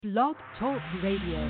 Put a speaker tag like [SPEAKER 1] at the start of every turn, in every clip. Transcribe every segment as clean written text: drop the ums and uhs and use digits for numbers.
[SPEAKER 1] Blog Talk Radio.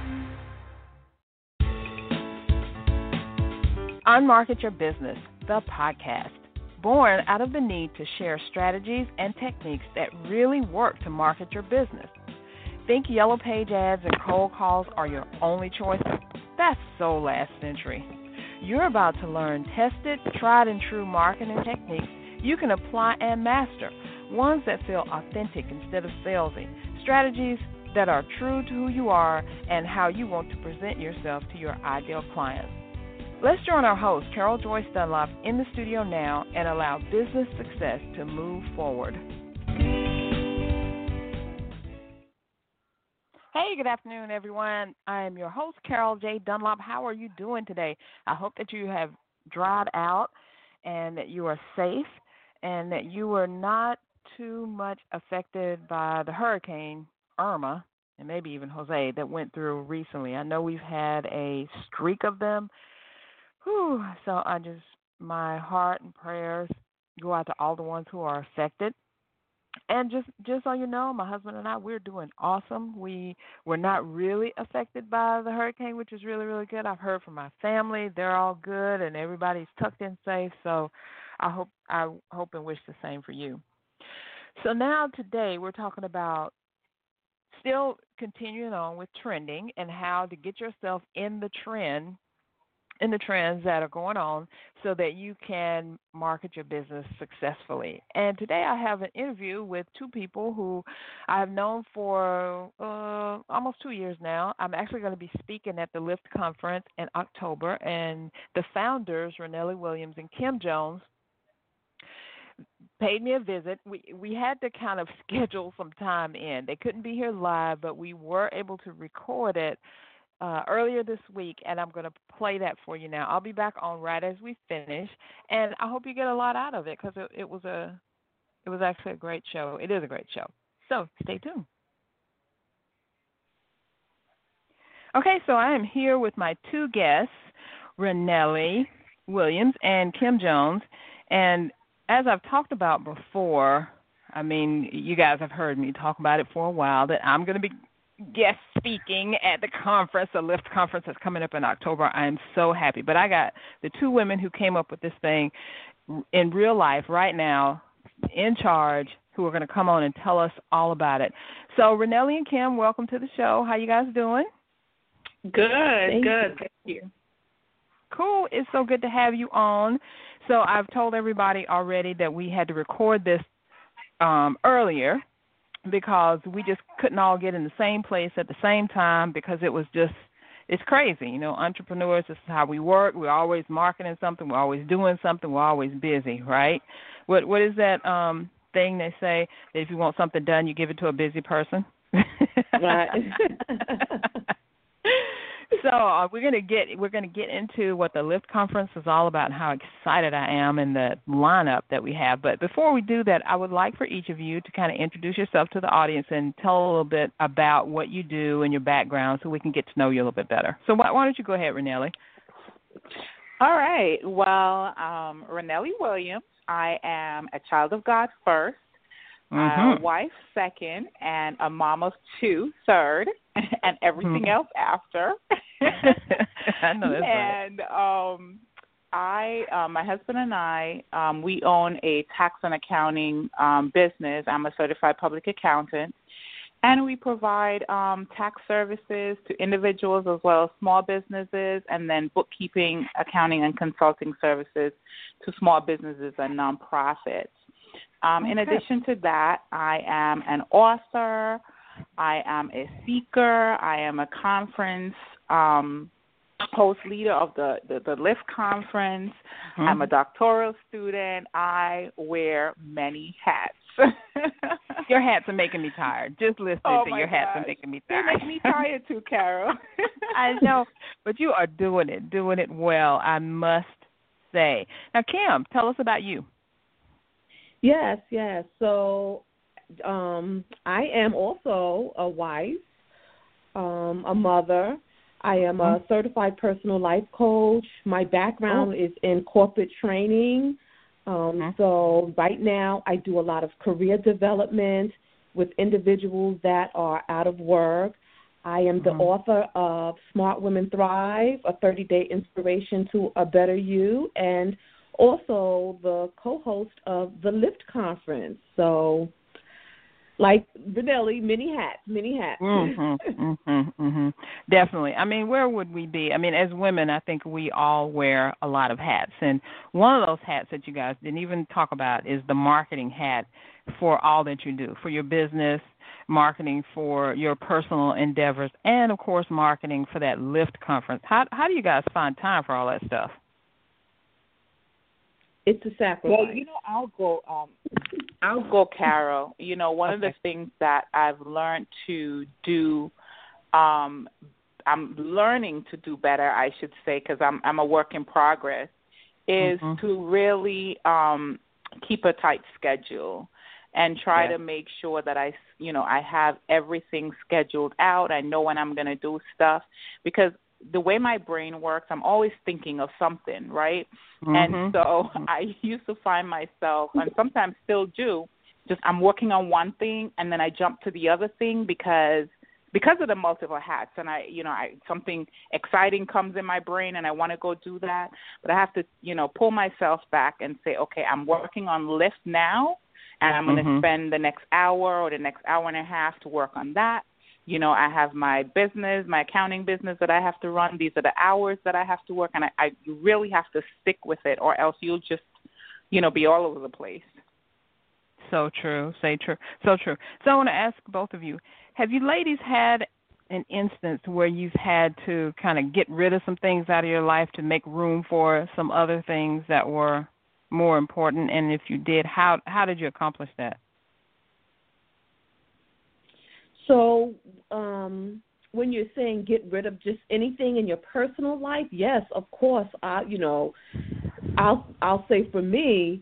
[SPEAKER 2] Unmarket Your Business, the podcast, born out of the need to share strategies and techniques that really work to market your business. Think Yellow Page ads and cold calls are your only choice? That's so last century. You're about to learn tested, tried and true marketing techniques you can apply and master, ones that feel authentic instead of salesy, strategies that are true to who you are and how you want to present yourself to your ideal clients. Let's join our host, Carol Joyce Dunlop, in the studio now and allow business success to move forward. Hey, good afternoon, everyone. I am your host, Carol J. Dunlop. How are you doing today? I hope that you have dried out and that you are safe and that you were not too much affected by the hurricane Irma and maybe even Jose that went through recently. I know we've had a streak of them. So my heart and prayers go out to all the ones who are affected. And just so you know, my husband and I, we're doing awesome. We were not really affected by the hurricane, which is really, really good. I've heard from my family. They're all good, and everybody's tucked in safe. So I hope and wish the same for you. So now today we're talking about still continuing on with trending and how to get yourself in the trends that are going on so that you can market your business successfully. And today I have an interview with two people who I have known for almost 2 years now. I'm actually going to be speaking at the Lift Conference in October, and the founders, Renelli Williams and Kim Jones, paid me a visit. We had to kind of schedule some time in. They couldn't be here live, but we were able to record it earlier this week, and I'm going to play that for you now. I'll be back on right as we finish, and I hope you get a lot out of it because it was actually a great show. It is a great show. So stay tuned. Okay, so I am here with my two guests, Renelli Williams and Kim Jones, and as I've talked about before, I mean, you guys have heard me talk about it for a while, that I'm going to be guest speaking at the conference, the Lift Conference that's coming up in October. I am so happy. But I got the two women who came up with this thing in real life right now, in charge, who are going to come on and tell us all about it. So Renelli and Kim, welcome to the show. How you guys doing?
[SPEAKER 3] Good. Thank you.
[SPEAKER 2] Cool. It's so good to have you on. So I've told everybody already that we had to record this earlier because we just couldn't all get in the same place at the same time because it's crazy. You know, entrepreneurs, this is how we work. We're always marketing something. We're always doing something. We're always busy, right? What is that thing they say that if you want something done, you give it to a busy person?
[SPEAKER 3] Right.
[SPEAKER 2] So we're gonna get into what the Lift Conference is all about and how excited I am and the lineup that we have. But before we do that, I would like for each of you to kind of introduce yourself to the audience and tell a little bit about what you do and your background so we can get to know you a little bit better. So why don't you go ahead, Renelli?
[SPEAKER 3] All right. Well, Renelli Williams. I am a child of God first, a wife second, and a mom of two third, and everything else after.
[SPEAKER 2] I know that's
[SPEAKER 3] and my husband and I, we own a tax and accounting business. I'm a certified public accountant, and we provide tax services to individuals as well as small businesses, and then bookkeeping, accounting, and consulting services to small businesses and nonprofits. In addition to that, I am an author. I am a speaker. I am a conference host leader of the Lift Conference. I'm a doctoral student. I wear many hats.
[SPEAKER 2] Your hats are making me tired. Just listening to your hats are making me tired.
[SPEAKER 3] They make me tired too, Carol.
[SPEAKER 2] I know, but you are doing it well, I must say. Now, Kim, tell us about you.
[SPEAKER 4] Yes. So I am also a wife, a mother. I am a certified personal life coach. My background is in corporate training. So right now I do a lot of career development with individuals that are out of work. I am the author of Smart Women Thrive, a 30-day inspiration to a better you, and also the co-host of the Lift Conference. So, like Renelli, many hats.
[SPEAKER 2] Definitely. I mean, where would we be? I mean, as women, I think we all wear a lot of hats. And one of those hats that you guys didn't even talk about is the marketing hat for all that you do, for your business, marketing for your personal endeavors, and, of course, marketing for that Lift Conference. How do you guys find time for all that stuff?
[SPEAKER 4] It's a sacrifice.
[SPEAKER 3] Well, I'll go, Carol. One of the things that I've learned to do, I'm learning to do better, I should say, because I'm a work in progress, is to really keep a tight schedule and try to make sure that I have everything scheduled out. I know when I'm going to do stuff, because the way my brain works, I'm always thinking of something, right? And so I used to find myself, and sometimes still do, just I'm working on one thing and then I jump to the other thing because of the multiple hats, and something exciting comes in my brain and I want to go do that, but I have to, pull myself back and say, okay, I'm working on Lift now, and I'm going to spend the next hour or the next hour and a half to work on that. I have my business, my accounting business that I have to run. These are the hours that I have to work, and I really have to stick with it, or else you'll just, be all over the place.
[SPEAKER 2] So true. So true. So I want to ask both of you, have you ladies had an instance where you've had to kind of get rid of some things out of your life to make room for some other things that were more important? And if you did, how did you accomplish that?
[SPEAKER 4] So when you're saying get rid of just anything in your personal life, yes, of course. I'll say for me,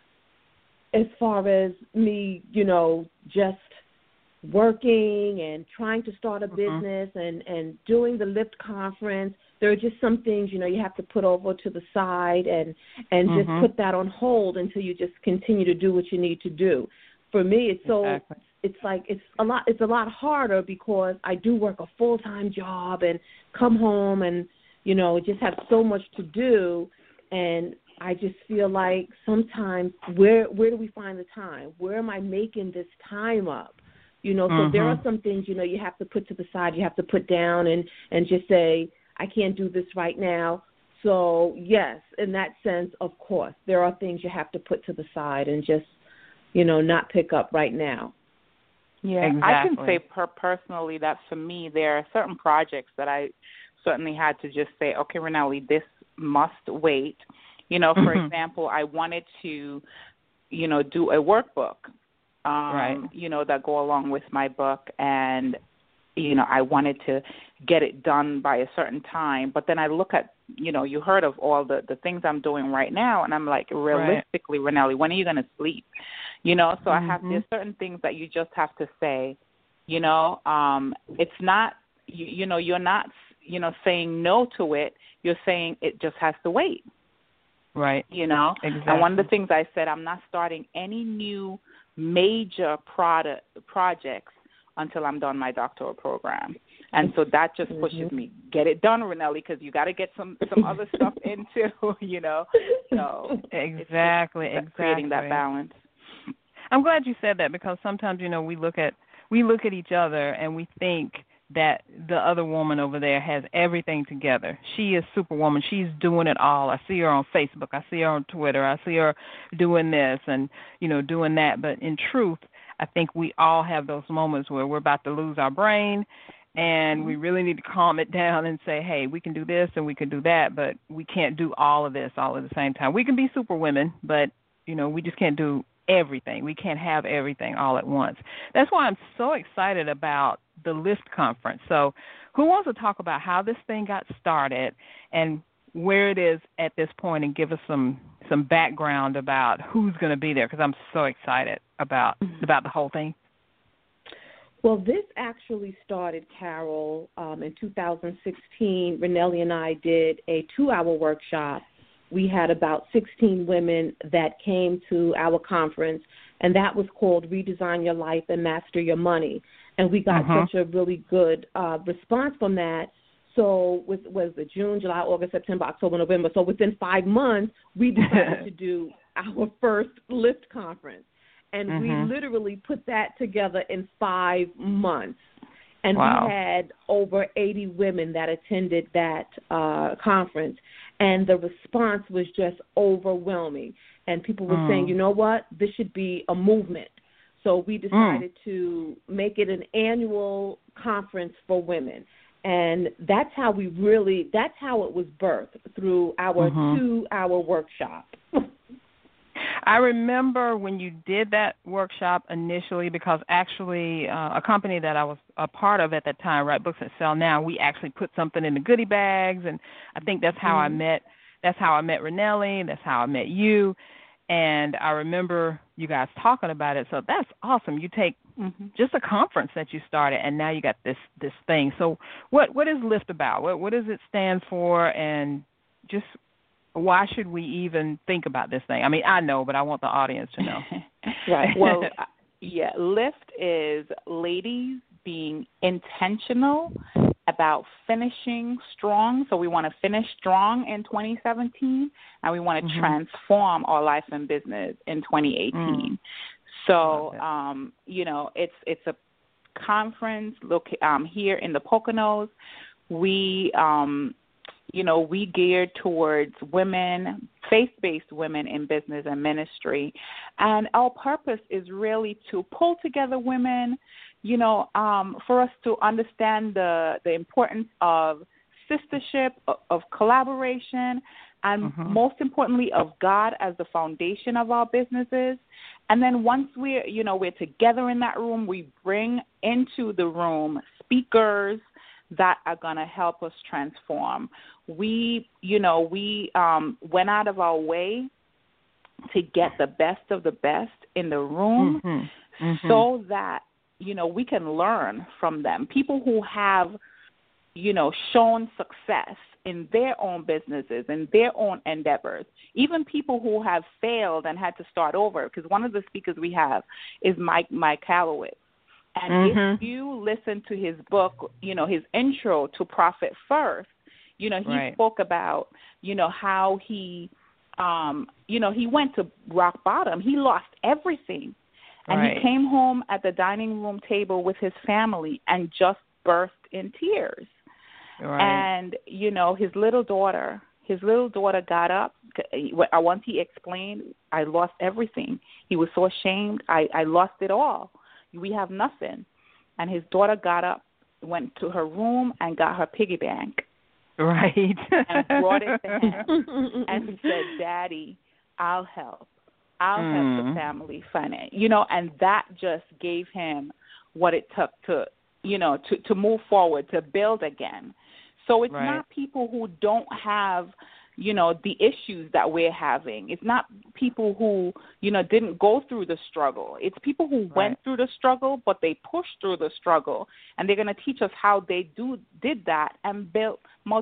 [SPEAKER 4] as far as me, just working and trying to start a business and doing the Lift Conference, there are just some things, you have to put over to the side and just put that on hold until you just continue to do what you need to do. For me, it's so...
[SPEAKER 2] Exactly.
[SPEAKER 4] It's a lot harder because I do work a full-time job and come home and, just have so much to do, and I just feel like sometimes where do we find the time? Where am I making this time up? So there are some things, you have to put to the side, you have to put down and just say, I can't do this right now. So, yes, in that sense, of course, there are things you have to put to the side and just, not pick up right now.
[SPEAKER 3] Yeah, exactly. I can say personally that for me, there are certain projects that I certainly had to just say, okay, Renelli, this must wait. For example, I wanted to, do a workbook, that go along with my book, and, I wanted to get it done by a certain time. But then I look at, you heard of all the things I'm doing right now, and I'm like, realistically, Renelli, when are you going to sleep? So I have, there's certain things that you just have to say, it's not, you're not, saying no to it. You're saying it just has to wait.
[SPEAKER 2] Right.
[SPEAKER 3] Exactly. And one of the things I said, I'm not starting any new major projects until I'm done my doctoral program. And so that just pushes me. Get it done, Renelli, because you got to get some other stuff into, So
[SPEAKER 2] exactly.
[SPEAKER 3] Creating that balance.
[SPEAKER 2] I'm glad you said that, because sometimes, we look at each other and we think that the other woman over there has everything together. She is Superwoman. She's doing it all. I see her on Facebook. I see her on Twitter. I see her doing this and, doing that. But in truth, I think we all have those moments where we're about to lose our brain, and we really need to calm it down and say, hey, we can do this and we can do that, but we can't do all of this all at the same time. We can be Superwomen, but, we just can't do everything. We can't have everything all at once. That's why I'm so excited about the Lift Conference. So who wants to talk about how this thing got started and where it is at this point, and give us some background about who's going to be there, because I'm so excited about the whole thing.
[SPEAKER 4] Well, this actually started, Carol, in 2016. Renelli and I did a 2-hour workshop. We had about 16 women that came to our conference, and that was called Redesign Your Life and Master Your Money. And we got such a really good response from that. So was it June, July, August, September, October, November. So within 5 months, we decided to do our first Lift conference. And we literally put that together in 5 months. And we had over 80 women that attended that conference. And the response was just overwhelming. And people were saying, you know what, this should be a movement. So we decided to make it an annual conference for women. And that's how it was birthed, through our 2-hour workshop.
[SPEAKER 2] I remember when you did that workshop initially, because actually a company that I was a part of at that time, Write Books That Sell Now, we actually put something in the goodie bags, and I think that's how I met Renelli, that's how I met you. And I remember you guys talking about it. So that's awesome. You take just a conference that you started, and now you got this thing. So what is Lift about? What does it stand for, and just why should we even think about this thing? I mean, I know, but I want the audience to know.
[SPEAKER 3] Right. Well, Lift is ladies being intentional about finishing strong. So we want to finish strong in 2017, and we want to transform our life and business in 2018. So, it's a conference here in the Poconos. We, we geared towards women, faith-based women in business and ministry. And our purpose is really to pull together women, for us to understand the importance of sistership, of collaboration, and most importantly, of God as the foundation of our businesses. And then once we're together in that room, we bring into the room speakers that are going to help us transform. We went out of our way to get the best of the best in the room so that, we can learn from them. People who have, shown success in their own businesses and their own endeavors, even people who have failed and had to start over, because one of the speakers we have is Mike Calowitz. And if you listen to his book, his intro to Profit First, he spoke about, how he, he went to rock bottom. He lost everything. And he came home at the dining room table with his family and just burst in tears. And, his little daughter got up. Once he explained, I lost everything. He was so ashamed. I lost it all. We have nothing. And his daughter got up, went to her room, and got her piggy bank.
[SPEAKER 2] Right.
[SPEAKER 3] And brought it to him and said, Daddy, I'll help. I'll help the family finance. And that just gave him what it took to move forward, to build again. So it's not people who don't have, the issues that we're having. It's not people who, didn't go through the struggle. It's people who went through the struggle, but they pushed through the struggle. And they're going to teach us how they did that and built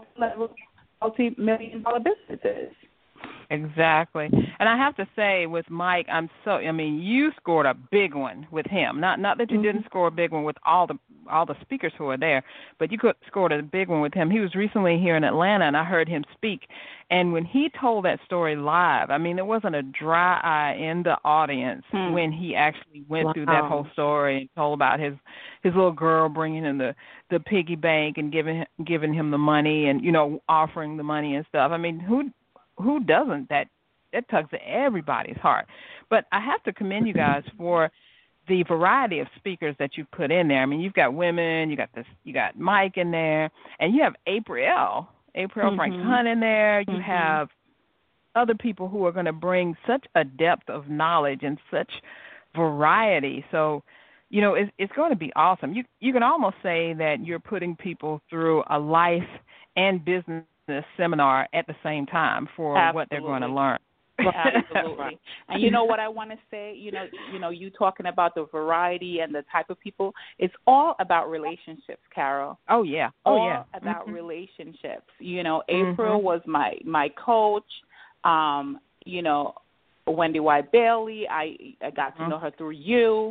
[SPEAKER 3] multi-million-dollar businesses.
[SPEAKER 2] Exactly. And I have to say, with Mike, you scored a big one with him. Not that you didn't score a big one with all the speakers who were there, but you scored a big one with him. He was recently here in Atlanta, and I heard him speak. And when he told that story live, there wasn't a dry eye in the audience when he actually went through that whole story and told about his little girl bringing him the piggy bank and giving him the money and, offering the money and stuff. Who doesn't? That tugs at everybody's heart. But I have to commend you guys for the variety of speakers that you put in there. You've got women, you got Mike in there, and you have April Frank Hunt in there. You have other people who are going to bring such a depth of knowledge and such variety. So, it's going to be awesome. You can almost say that you're putting people through a life and business seminar at the same time for what they're going to learn.
[SPEAKER 3] Absolutely. And what I want to say, you talking about the variety and the type of people, it's all about relationships, Carol.
[SPEAKER 2] Oh, yeah.
[SPEAKER 3] All about relationships. April was my coach. Wendy Y. Bailey. I got to know her through you.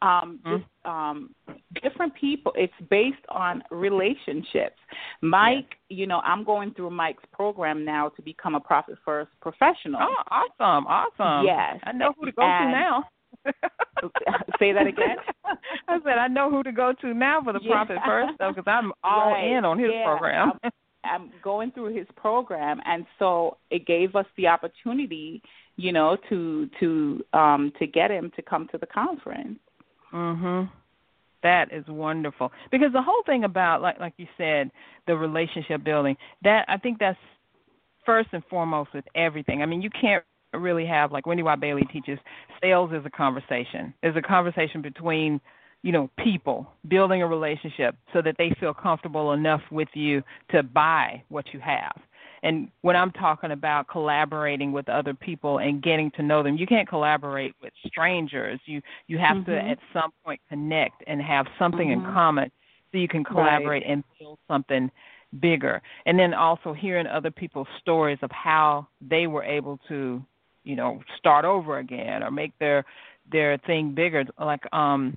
[SPEAKER 3] Different people. It's based on relationships. Mike, I'm going through Mike's program now to become a Profit First professional.
[SPEAKER 2] Oh, awesome.
[SPEAKER 3] Yes.
[SPEAKER 2] I know who to go to now.
[SPEAKER 3] Say that again?
[SPEAKER 2] I said I know who to go to now for the Profit First stuff because I'm all in on his program.
[SPEAKER 3] I'm going through his program, and so it gave us the opportunity, to get him to come to the conference.
[SPEAKER 2] Mhm. That is wonderful. Because the whole thing about like you said, the relationship building, that I think that's first and foremost with everything. I mean, you can't really have, like Wendy Y. Bailey teaches, sales is a conversation. It's a conversation between, people, building a relationship so that they feel comfortable enough with you to buy what you have. And when I'm talking about collaborating with other people and getting to know them, you can't collaborate with strangers. You have to at some point connect and have something in common so you can collaborate and build something bigger. And then also hearing other people's stories of how they were able to, start over again or make their thing bigger. Like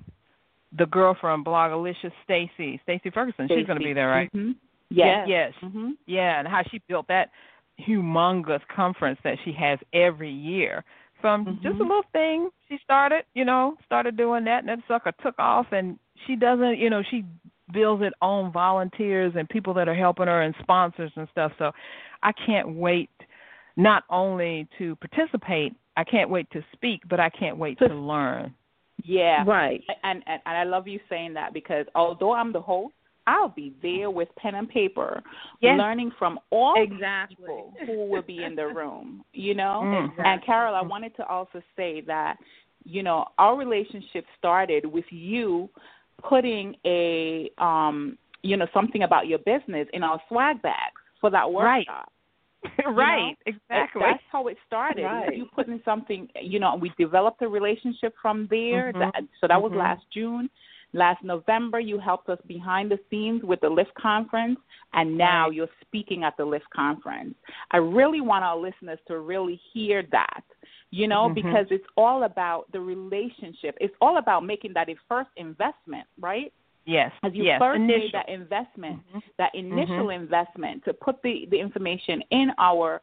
[SPEAKER 2] the girl from Blogalicious, Stacey Ferguson, she's going to be there, right?
[SPEAKER 3] Mm-hmm.
[SPEAKER 2] Yes. Mm-hmm. Yeah, and how she built that humongous conference that she has every year from just a little thing she started doing that, and that sucker took off, and she doesn't, she builds it on volunteers and people that are helping her and sponsors and stuff. So I can't wait not only to participate, I can't wait to speak, but I can't wait to learn.
[SPEAKER 3] Yeah.
[SPEAKER 4] Right.
[SPEAKER 3] And I love you saying that because although I'm the host, I'll be there with pen and paper, learning from all people who will be in the room, And, Carol, I wanted to also say that, our relationship started with you putting a, something about your business in our swag bags for that workshop.
[SPEAKER 2] Right, exactly.
[SPEAKER 3] That's how it started.
[SPEAKER 4] Right.
[SPEAKER 3] You putting something, we developed a relationship from there. So that was last June. Last November, you helped us behind the scenes with the LIFT conference, and now you're speaking at the LIFT conference. I really want our listeners to really hear that, because it's all about the relationship. It's all about making that a first investment, right?
[SPEAKER 2] Yes.
[SPEAKER 3] As you first made that investment, that initial investment to put the information in our,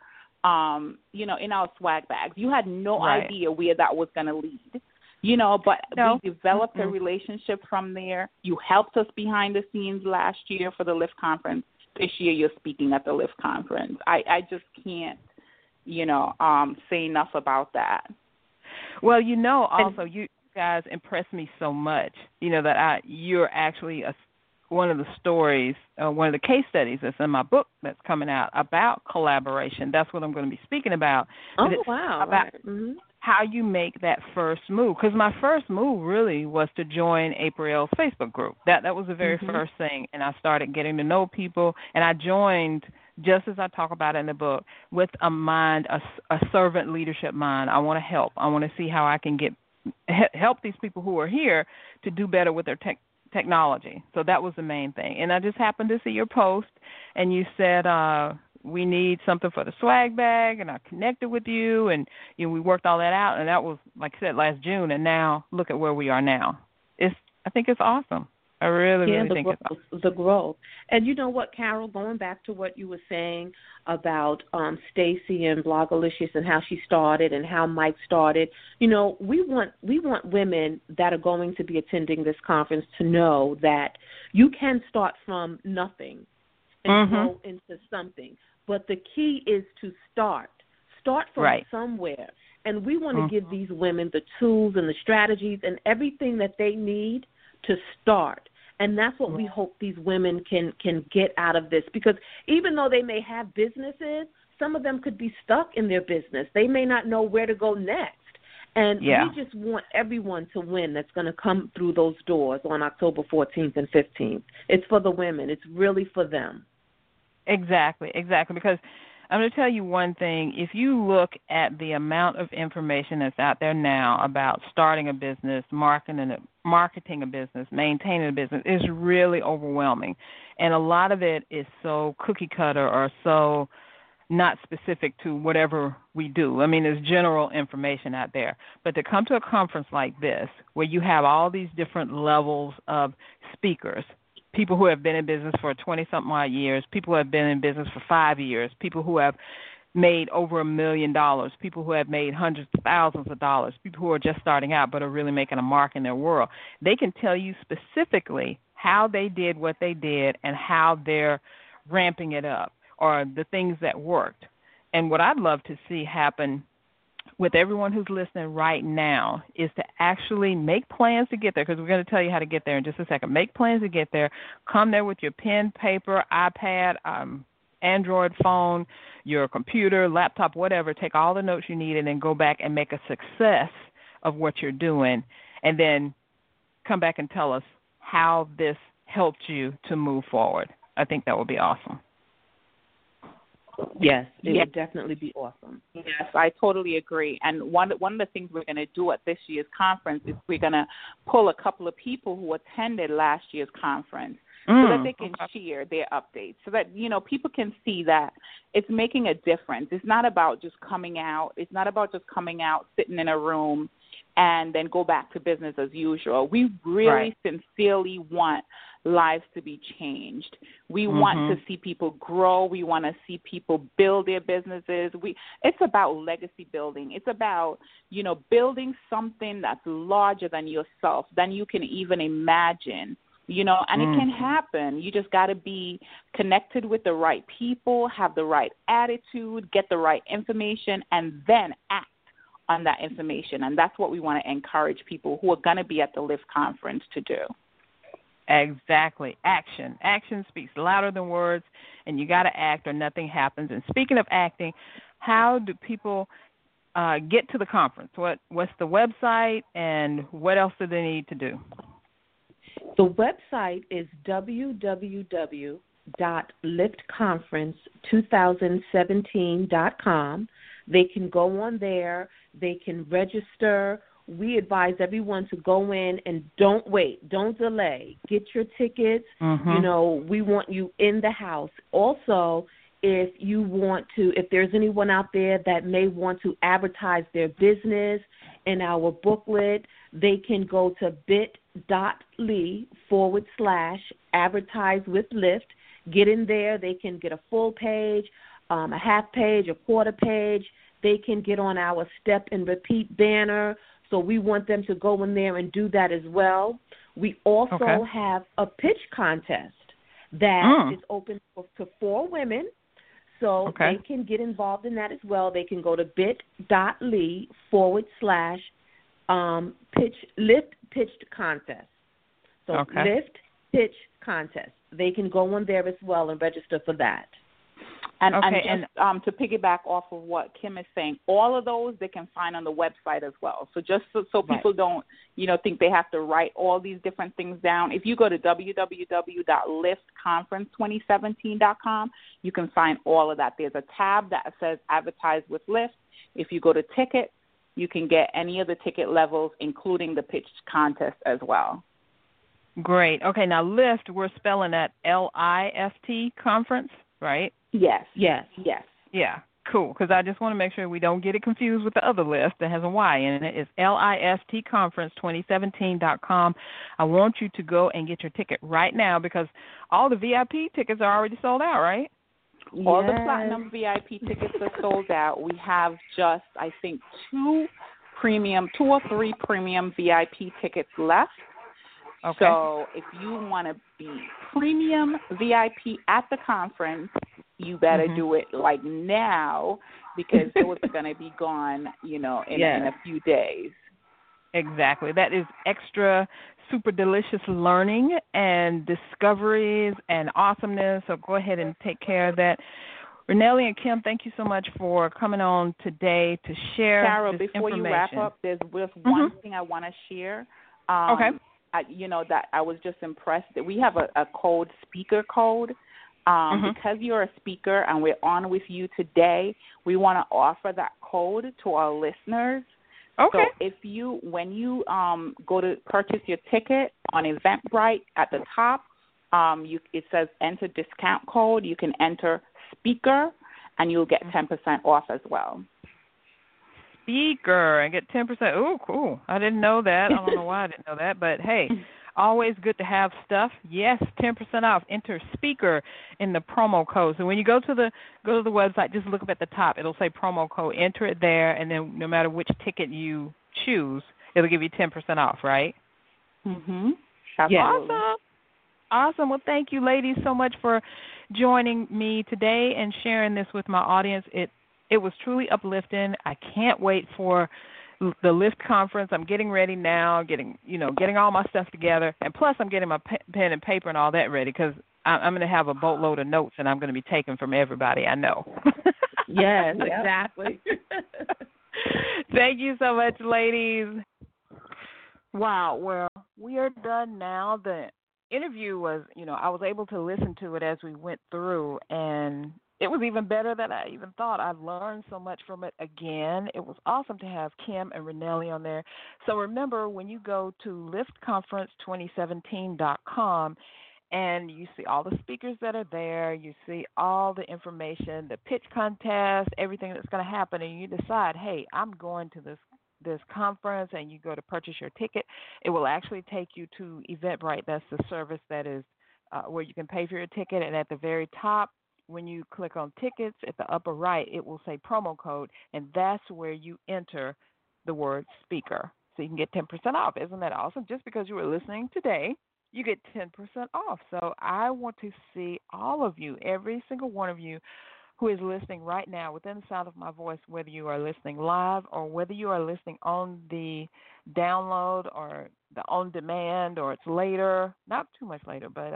[SPEAKER 3] in our swag bags. You had no idea where that was going to lead. But we developed a relationship from there. You helped us behind the scenes last year for the LIFT conference. This year you're speaking at the LIFT conference. I just can't, say enough about that.
[SPEAKER 2] Well, also you guys impressed me so much, that you're actually one of the stories, one of the case studies that's in my book that's coming out about collaboration. That's what I'm going to be speaking about.
[SPEAKER 4] Oh, wow.
[SPEAKER 2] About how you make that first move. Because my first move really was to join April's Facebook group. That was the very first thing. And I started getting to know people. And I joined, just as I talk about it in the book, with a mind, a servant leadership mind. I want to help. I want to see how I can help these people who are here to do better with their technology. So that was the main thing. And I just happened to see your post, and you said, we need something for the swag bag, and I connected with you, and we worked all that out, and that was, like I said, last June, and now look at where we are now. I think it's awesome. I really think it's awesome.
[SPEAKER 4] The growth. And you know what, Carol, going back to what you were saying about Stacey and Blogalicious and how she started and how Mike started, we want women that are going to be attending this conference to know that you can start from nothing and grow into something. But the key is to start from somewhere. And we want to give these women the tools and the strategies and everything that they need to start. And that's what we hope these women can get out of this. Because even though they may have businesses, some of them could be stuck in their business. They may not know where to go next. And we just want everyone to win that's going to come through those doors on October 14th and 15th. It's for the women. It's really for them.
[SPEAKER 2] Exactly. Because I'm going to tell you one thing. If you look at the amount of information that's out there now about starting a business, marketing a business, maintaining a business, it's really overwhelming. And a lot of it is so cookie cutter or so not specific to whatever we do. I mean, there's general information out there. But to come to a conference like this, where you have all these different levels of speakers, people who have been in business for 20-something odd years, people who have been in business for 5 years, people who have made over $1 million, people who have made hundreds of thousands of dollars, people who are just starting out but are really making a mark in their world. They can tell you specifically how they did what they did and how they're ramping it up or the things that worked. And what I'd love to see happen with everyone who's listening right now is to actually make plans to get there, because we're going to tell you how to get there in just a second. Make plans to get there. Come there with your pen, paper, iPad, Android phone, your computer, laptop, whatever. Take all the notes you need and then go back and make a success of what you're doing, and then come back and tell us how this helped you to move forward. I think that would be awesome.
[SPEAKER 4] Yes, it would definitely be awesome.
[SPEAKER 3] Yes, I totally agree. And one of the things we're going to do at this year's conference is we're going to pull a couple of people who attended last year's conference so that they can share their updates, so that, you know, people can see that it's making a difference. It's not about just coming out. It's not about just coming out, sitting in a room, and then go back to business as usual. We really sincerely want lives to be changed. We want to see people grow. We want to see people build their businesses. It's about legacy building. It's about, you know, building something that's larger than yourself, than you can even imagine. You know, and it can happen. You just got to be connected with the right people, have the right attitude, get the right information, and then act on that information. And that's what we want to encourage people who are going to be at the Lift conference to do.
[SPEAKER 2] Exactly. Action. Action speaks louder than words, and you got to act or nothing happens. And speaking of acting, how do people get to the conference? What's the website, and what else do they need to do?
[SPEAKER 4] The website is www.liftconference2017.com. They can go on there. They can register. We advise everyone to go in and don't wait. Don't delay. Get your tickets. You know, we want you in the house. Also, if you want to, if there's anyone out there that may want to advertise their business in our booklet, they can go to bit.ly/advertise with Lift. Get in there. They can get a full page, a half page, a quarter page. They can get on our step and repeat banner. So we want them to go in there and do that as well. We also have a pitch contest that is open to 4 women. So they can get involved in that as well. They can go to bit.ly/Lift pitched contest. So Lift pitch contest. They can go on there as well and register for that.
[SPEAKER 3] And to piggyback off of what Kim is saying, all of those they can find on the website as well. So just so people don't, you know, think they have to write all these different things down. If you go to www.liftconference2017.com, you can find all of that. There's a tab that says Advertise with Lift. If you go to tickets, you can get any of the ticket levels, including the pitch contest as well.
[SPEAKER 2] Great. Okay, now Lift, we're spelling that L-I-F-T conference, right?
[SPEAKER 3] Yes.
[SPEAKER 2] Yeah, cool, because I just want to make sure we don't get it confused with the other list that has a Y in it. It's liftconference2017.com. I want you to go and get your ticket right now, because all the VIP tickets are already sold out, right?
[SPEAKER 3] All the Platinum VIP tickets are sold out. We have just, I think, 2 or 3 premium VIP tickets left. Okay. So if you want to be premium VIP at the conference, you better do it like now, because those are going to be gone, you know, in a few days.
[SPEAKER 2] Exactly. That is extra super delicious learning and discoveries and awesomeness. So go ahead and take care of that. Renelli and Kim, thank you so much for coming on today to share
[SPEAKER 3] Carol,
[SPEAKER 2] this
[SPEAKER 3] before
[SPEAKER 2] information.
[SPEAKER 3] you wrap up, there's just one thing I want to share. That I was just impressed that we have a code, speaker code. Because you're a speaker and we're on with you today, we want to offer that code to our listeners. Okay. So when you go to purchase your ticket on Eventbrite, at the top, it says enter discount code. You can enter speaker, and you'll get 10% off as well.
[SPEAKER 2] Speaker and get 10%. Oh, cool. I didn't know that. I don't know why I didn't know that, but hey, always good to have stuff. Yes, 10% off. Enter speaker in the promo code. So when you go to the website, just look up at the top. It'll say promo code. Enter it there, and then no matter which ticket you choose, it'll give you 10% off, right?
[SPEAKER 3] Mhm.
[SPEAKER 2] Yeah. Awesome. Well, thank you, ladies, so much for joining me today and sharing this with my audience. It was truly uplifting. I can't wait for the Lift conference. I'm getting ready now, getting all my stuff together, and plus I'm getting my pen and paper and all that ready because I'm going to have a boatload of notes and I'm going to be taking from everybody I know.
[SPEAKER 4] Yes, exactly.
[SPEAKER 2] Thank you so much, ladies. Wow. Well, we are done now. The interview was, I was able to listen to it as we went through, and it was even better than I even thought. I've learned so much from it again. It was awesome to have Kim and Renelli on there. So remember, when you go to liftconference2017.com and you see all the speakers that are there, you see all the information, the pitch contest, everything that's going to happen, and you decide, hey, I'm going to this conference, and you go to purchase your ticket, it will actually take you to Eventbrite. That's the service that is where you can pay for your ticket, and at the very top, when you click on tickets at the upper right, it will say promo code, and that's where you enter the word speaker. So you can get 10% off. Isn't that awesome? Just because you were listening today, you get 10% off. So I want to see all of you, every single one of you who is listening right now within the sound of my voice, whether you are listening live or whether you are listening on the download or the on demand or it's later, not too much later, but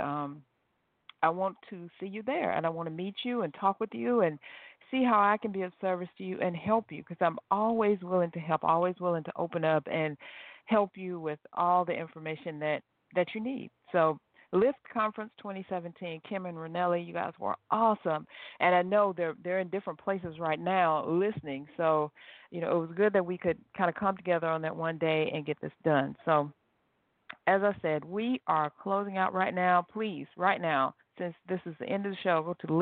[SPEAKER 2] I want to see you there, and I want to meet you and talk with you and see how I can be of service to you and help you, because I'm always willing to help, always willing to open up and help you with all the information that you need. So Lift Conference 2017, Kim and Renelli, you guys were awesome, and I know they're in different places right now listening, so it was good that we could kind of come together on that one day and get this done. So as I said, we are closing out right now. Please, right now, since this is the end of the show, go to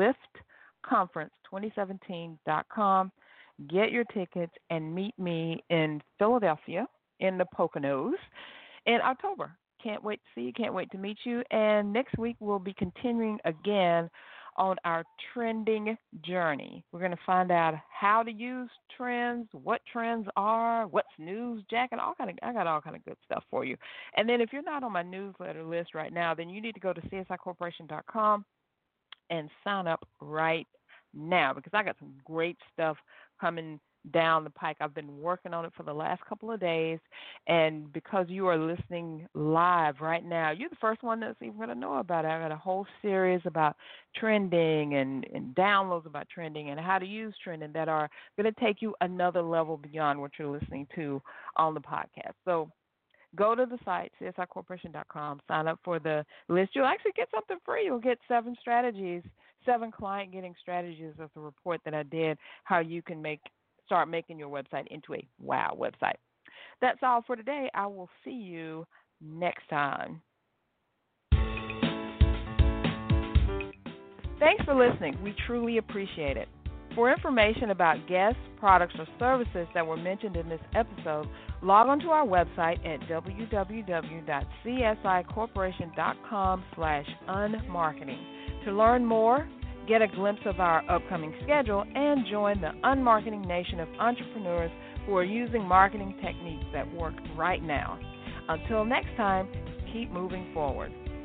[SPEAKER 2] liftconference2017.com, get your tickets, and meet me in Philadelphia in the Poconos in October. Can't wait to see you. Can't wait to meet you. And next week we'll be continuing again on our trending journey. We're going to find out how to use trends, what trends are, what's news, Jack, and I got all kind of good stuff for you. And then if you're not on my newsletter list right now, then you need to go to csicorporation.com and sign up right now, because I got some great stuff coming down the pike. I've been working on it for the last couple of days, and because you are listening live right now, you're the first one that's even going to know about it. I got a whole series about trending and downloads about trending and how to use trending that are going to take you another level beyond what you're listening to on the podcast. So go to the site, csicorporation.com, sign up for the list. You'll actually get something free. You'll get 7 client getting strategies of the report that I did, how you can start making your website into a wow website. That's all for today. I will see you next time. Thanks for listening. We truly appreciate it. For information about guests, products, or services that were mentioned in this episode, log on to our website at www.csicorporation.com/unmarketing. To learn more, get a glimpse of our upcoming schedule, and join the unmarketing nation of entrepreneurs who are using marketing techniques that work right now. Until next time, keep moving forward.